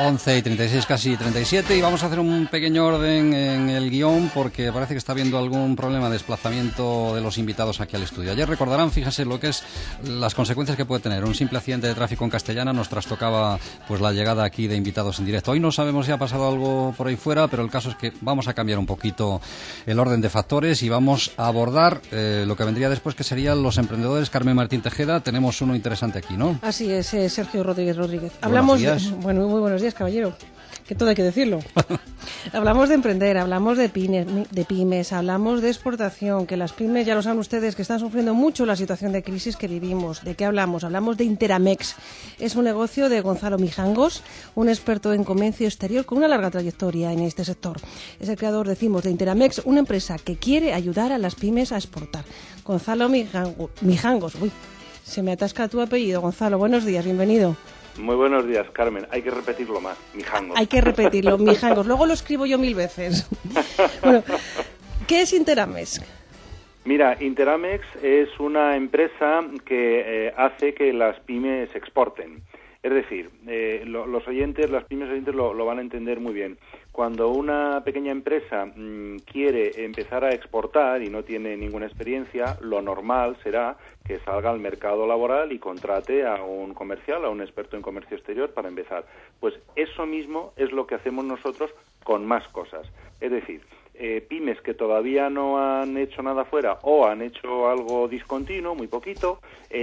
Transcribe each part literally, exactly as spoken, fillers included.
once y treinta y seis, casi treinta y siete, y vamos a hacer un pequeño orden en el guión porque parece que está habiendo algún problema de desplazamiento de los invitados aquí al estudio. Ayer recordarán, fíjese lo que es las consecuencias que puede tener un simple accidente de tráfico en Castellana. Nos trastocaba pues la llegada aquí de invitados en directo. Hoy no sabemos si ha pasado algo por ahí fuera, pero el caso es que vamos a cambiar un poquito el orden de factores y vamos a abordar eh, lo que vendría después, que serían los emprendedores. Carmen Martín Tejeda, tenemos uno interesante aquí, ¿no? Así es, eh, Sergio Rodríguez Rodríguez. Hablamos buenos días. De, bueno, muy buenos días, caballero. Que todo hay que decirlo. Hablamos de emprender, hablamos de pymes, de pymes, hablamos de exportación, que las pymes, ya lo saben ustedes, que están sufriendo mucho la situación de crisis que vivimos. ¿De qué hablamos? Hablamos de Interamex. Es un negocio de Gonzalo Mijangos, un experto en comercio exterior con una larga trayectoria en este sector. Es el creador, decimos, de Interamex, una empresa que quiere ayudar a las pymes a exportar. Gonzalo Mijangos, Mijangos, uy, se me atasca tu apellido, Gonzalo. Buenos días, bienvenido. Muy buenos días, Carmen. Hay que repetirlo más, Mijangos. Hay que repetirlo, Mijangos. Luego lo escribo yo mil veces. Bueno, ¿qué es Interamex? Mira, Interamex es una empresa que eh, hace que las pymes exporten. Es decir, eh, lo, los oyentes, las pymes oyentes lo, lo van a entender muy bien. Cuando una pequeña empresa mmm, quiere empezar a exportar y no tiene ninguna experiencia, lo normal será que salga al mercado laboral y contrate a un comercial, a un experto en comercio exterior para empezar. Pues eso mismo es lo que hacemos nosotros con más cosas. Es decir, eh, pymes que todavía no han hecho nada fuera o han hecho algo discontinuo, muy poquito,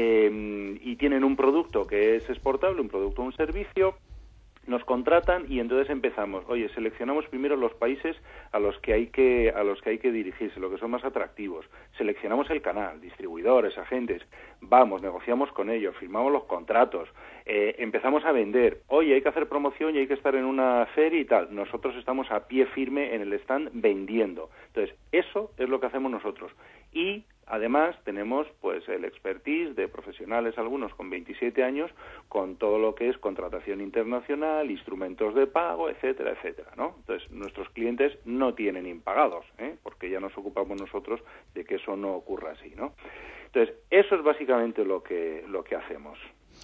eh, y tienen un producto que es exportable, un producto o un servicio, nos contratan y entonces empezamos. Oye, seleccionamos primero los países a los que hay que a los que hay que dirigirse, lo que son más atractivos. Seleccionamos el canal, distribuidores, agentes. Vamos, negociamos con ellos, firmamos los contratos, eh, empezamos a vender. Oye, hay que hacer promoción y hay que estar en una feria y tal. Nosotros estamos a pie firme en el stand vendiendo. Entonces, eso es lo que hacemos nosotros. Y además tenemos pues el expertise de profesionales, algunos con veintisiete años, con todo lo que es contratación internacional, instrumentos de pago, etcétera, etcétera, ¿no? Entonces, nuestros clientes no tienen impagados, ¿eh? Porque ya nos ocupamos nosotros de que eso no ocurra así, ¿no? Entonces, eso es básicamente lo que lo que hacemos.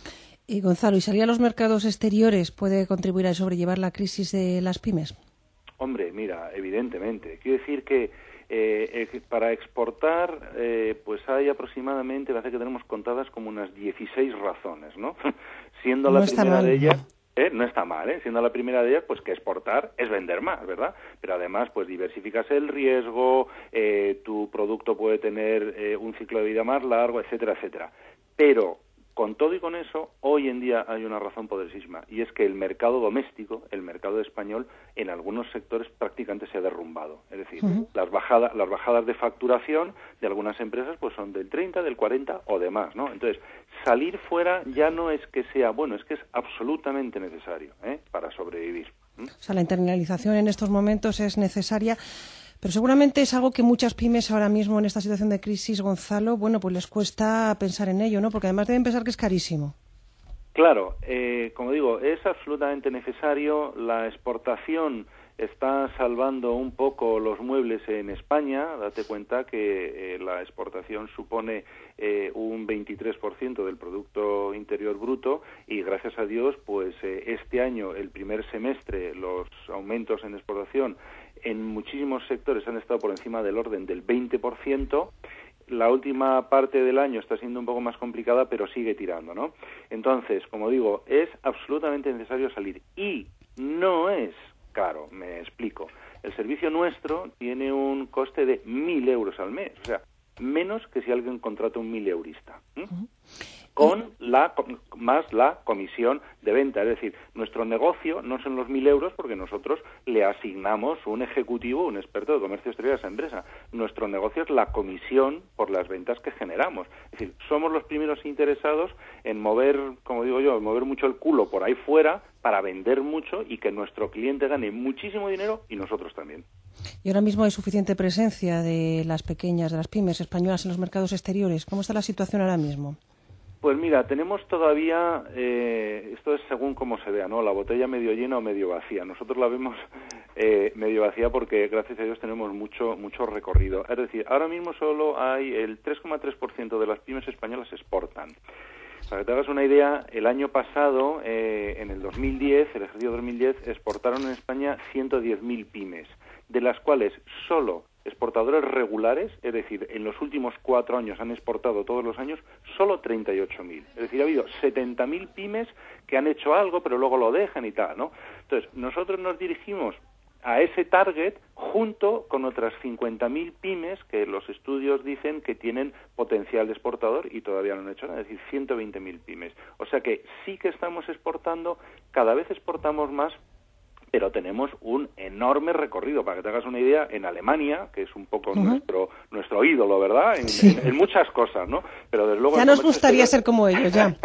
Y Gonzalo, ¿y salir a los mercados exteriores puede contribuir a sobrellevar la crisis de las pymes? Hombre, mira, evidentemente. Quiero decir que Eh, eh, para exportar, eh, pues hay aproximadamente, parece que tenemos contadas como unas dieciséis razones, ¿no? Siendo no la primera mal. de ellas, eh, no está mal, ¿eh? Siendo la primera de ellas, pues que exportar es vender más, ¿verdad? Pero además, pues diversificas el riesgo, eh, tu producto puede tener eh, un ciclo de vida más largo, etcétera, etcétera. Pero con todo y con eso, hoy en día hay una razón poderosísima, y es que el mercado doméstico, el mercado español, en algunos sectores prácticamente se ha derrumbado. Es decir, uh-huh. las bajadas, las bajadas de facturación de algunas empresas pues son del treinta, del cuarenta o demás, ¿no? Entonces, salir fuera ya no es que sea bueno, es que es absolutamente necesario, ¿eh? Para sobrevivir. ¿Mm? O sea, la internalización en estos momentos es necesaria. Pero seguramente es algo que muchas pymes ahora mismo en esta situación de crisis, Gonzalo, bueno, pues les cuesta pensar en ello, ¿no? Porque además deben pensar que es carísimo. Claro, eh, como digo, es absolutamente necesario. La exportación está salvando un poco los muebles en España. Date cuenta que eh, la exportación supone eh, un veintitrés por ciento del Producto Interior Bruto y gracias a Dios, pues eh, este año, el primer semestre, los aumentos en exportación en muchísimos sectores han estado por encima del orden del veinte por ciento. La última parte del año está siendo un poco más complicada, pero sigue tirando, ¿no? Entonces, como digo, es absolutamente necesario salir. Y no es caro, me explico. El servicio nuestro tiene un coste de mil euros al mes, o sea, menos que si alguien contrata un mil eurista. ¿eh? Uh-huh. Con la más la comisión de venta, es decir, nuestro negocio no son los mil euros porque nosotros le asignamos un ejecutivo, un experto de comercio exterior a esa empresa. Nuestro negocio es la comisión por las ventas que generamos. Es decir, somos los primeros interesados en mover, como digo yo, en mover mucho el culo por ahí fuera para vender mucho y que nuestro cliente gane muchísimo dinero y nosotros también. Y ahora mismo hay suficiente presencia de las pequeñas, de las pymes españolas en los mercados exteriores. ¿Cómo está la situación ahora mismo? Pues mira, tenemos todavía, eh, esto es según cómo se vea, ¿no? La botella medio llena o medio vacía. Nosotros la vemos eh, medio vacía porque, gracias a Dios, tenemos mucho mucho recorrido. Es decir, ahora mismo solo hay el tres coma tres por ciento de las pymes españolas exportan. Para que te hagas una idea, el año pasado, eh, en el dos mil diez, el ejercicio dos mil diez, exportaron en España ciento diez mil pymes, de las cuales solo exportadores regulares, es decir, en los últimos cuatro años han exportado todos los años solo treinta y ocho mil. Es decir, ha habido setenta mil pymes que han hecho algo, pero luego lo dejan y tal, ¿no? Entonces, nosotros nos dirigimos a ese target junto con otras cincuenta mil pymes que los estudios dicen que tienen potencial de exportador y todavía no han hecho nada, es decir, ciento veinte mil pymes. O sea que sí que estamos exportando, cada vez exportamos más, pero tenemos un enorme recorrido. Para que te hagas una idea, en Alemania, que es un poco uh-huh. nuestro nuestro ídolo, ¿verdad? En, sí. en, en muchas cosas, ¿no? Pero desde luego ya nos gustaría exterior... ser como ellos, ya.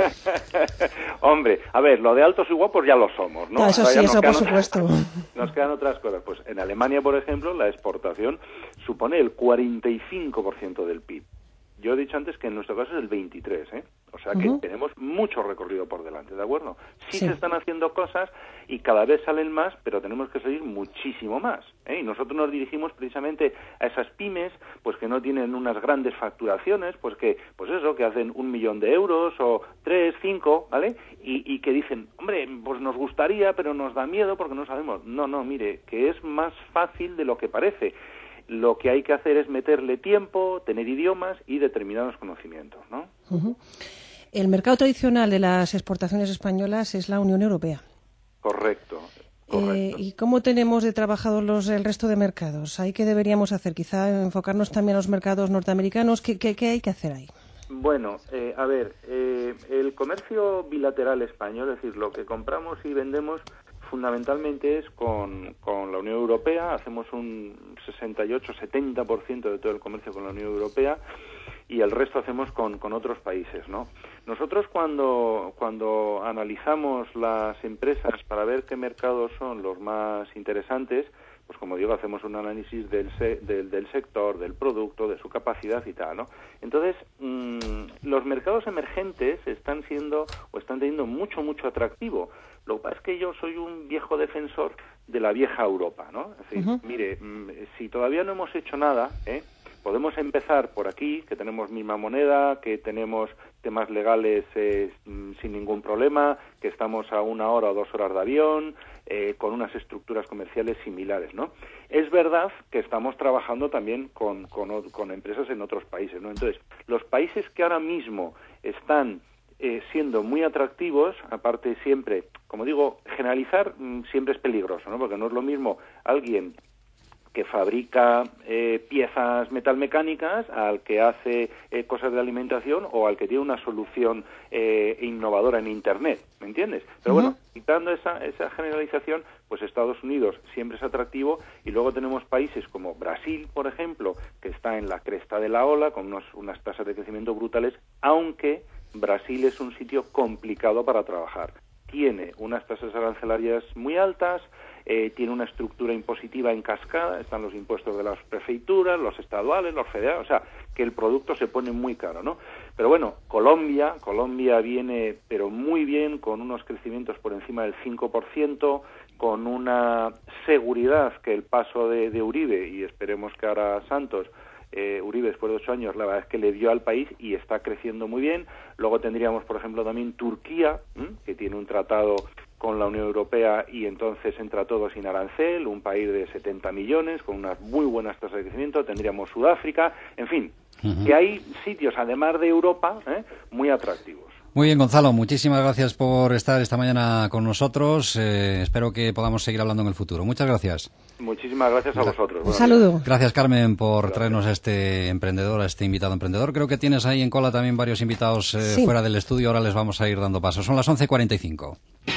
Hombre, a ver, lo de altos y guapos ya lo somos, ¿no? No, eso o sea, sí, eso por otras, supuesto. Nos quedan otras cosas. Pues en Alemania, por ejemplo, la exportación supone el cuarenta y cinco por ciento del P I B. Yo he dicho antes que en nuestro caso es el veintitrés, ¿eh? O sea que uh-huh. tenemos mucho recorrido por delante, ¿de acuerdo? Sí, sí se están haciendo cosas y cada vez salen más, pero tenemos que seguir muchísimo más, ¿eh? Y nosotros nos dirigimos precisamente a esas pymes, pues que no tienen unas grandes facturaciones, pues que, pues eso, que hacen un millón de euros o tres, cinco, ¿vale? Y, y que dicen, hombre, pues nos gustaría, pero nos da miedo porque no sabemos. No, no, mire, que es más fácil de lo que parece. Lo que hay que hacer es meterle tiempo, tener idiomas y determinados conocimientos, ¿no? Uh-huh. El mercado tradicional de las exportaciones españolas es la Unión Europea. Correcto. correcto. Eh, ¿Y cómo tenemos de trabajados los, el resto de mercados? ¿Ahí qué deberíamos hacer? Quizá enfocarnos también a los mercados norteamericanos. ¿Qué, qué, qué hay que hacer ahí? Bueno, eh, a ver, eh, el comercio bilateral español, es decir, lo que compramos y vendemos fundamentalmente es con, con la Unión Europea. Hacemos un sesenta y ocho a setenta por ciento de todo el comercio con la Unión Europea y el resto hacemos con, con otros países, ¿no? Nosotros cuando, cuando analizamos las empresas para ver qué mercados son los más interesantes, pues como digo, hacemos un análisis del, se, del, del sector, del producto, de su capacidad y tal, ¿no? Entonces, mmm, los mercados emergentes están siendo o están teniendo mucho, mucho atractivo. Lo que pasa es que yo soy un viejo defensor de la vieja Europa, ¿no? Es decir, uh-huh. mire, mmm, si todavía no hemos hecho nada, ¿eh? Podemos empezar por aquí, que tenemos misma moneda, que tenemos temas legales eh, sin ningún problema, que estamos a una hora o dos horas de avión, eh, con unas estructuras comerciales similares, ¿no? Es verdad que estamos trabajando también con, con, con empresas en otros países, ¿no? Entonces, los países que ahora mismo están eh, siendo muy atractivos, aparte siempre, como digo, generalizar mmm, siempre es peligroso, ¿no? Porque no es lo mismo alguien que fabrica eh, piezas metalmecánicas al que hace eh, cosas de alimentación o al que tiene una solución eh, innovadora en Internet, ¿me entiendes? Pero uh-huh. bueno, quitando esa, esa generalización, pues Estados Unidos siempre es atractivo y luego tenemos países como Brasil, por ejemplo, que está en la cresta de la ola con unos, unas tasas de crecimiento brutales, aunque Brasil es un sitio complicado para trabajar. Tiene unas tasas arancelarias muy altas, eh, tiene una estructura impositiva en cascada, están los impuestos de las prefecturas, los estaduales, los federales, o sea, que el producto se pone muy caro, ¿no? Pero bueno, Colombia, Colombia viene, pero muy bien, con unos crecimientos por encima del cinco por ciento, con una seguridad que el paso de, de Uribe, y esperemos que ahora Santos, Eh, Uribe después de ocho años, la verdad es que le dio al país y está creciendo muy bien. Luego tendríamos, por ejemplo, también Turquía, ¿m? que tiene un tratado con la Unión Europea y entonces entra todo sin arancel, un país de setenta millones con unas muy buenas tasas de crecimiento. Tendríamos Sudáfrica, en fin, uh-huh. que hay sitios, además de Europa, ¿eh? muy atractivos. Muy bien, Gonzalo, muchísimas gracias por estar esta mañana con nosotros. Eh, espero que podamos seguir hablando en el futuro. Muchas gracias. Muchísimas gracias a vosotros. Un saludo. Gracias, Carmen, por gracias. traernos a este emprendedor, a este invitado emprendedor. Creo que tienes ahí en cola también varios invitados eh, sí. fuera del estudio. Ahora les vamos a ir dando paso. Son las once cuarenta y cinco.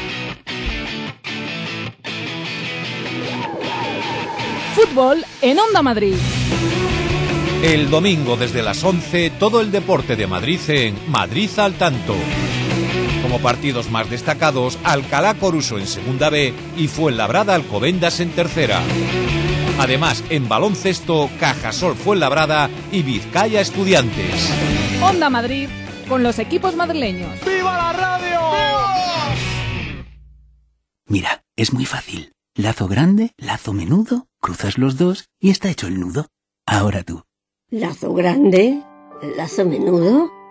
Fútbol en Onda Madrid. El domingo desde las once, todo el deporte de Madrid en Madrid al tanto. Como partidos más destacados, Alcalá Coruso en Segunda B y Fuenlabrada Alcobendas en Tercera. Además, en baloncesto, Cajasol Fuenlabrada y Vizcaya Estudiantes. Onda Madrid, con los equipos madrileños. ¡Viva la radio! ¡Viva! Mira, es muy fácil. Lazo grande, lazo menudo, cruzas los dos y está hecho el nudo. Ahora tú. Lazo grande, lazo menudo.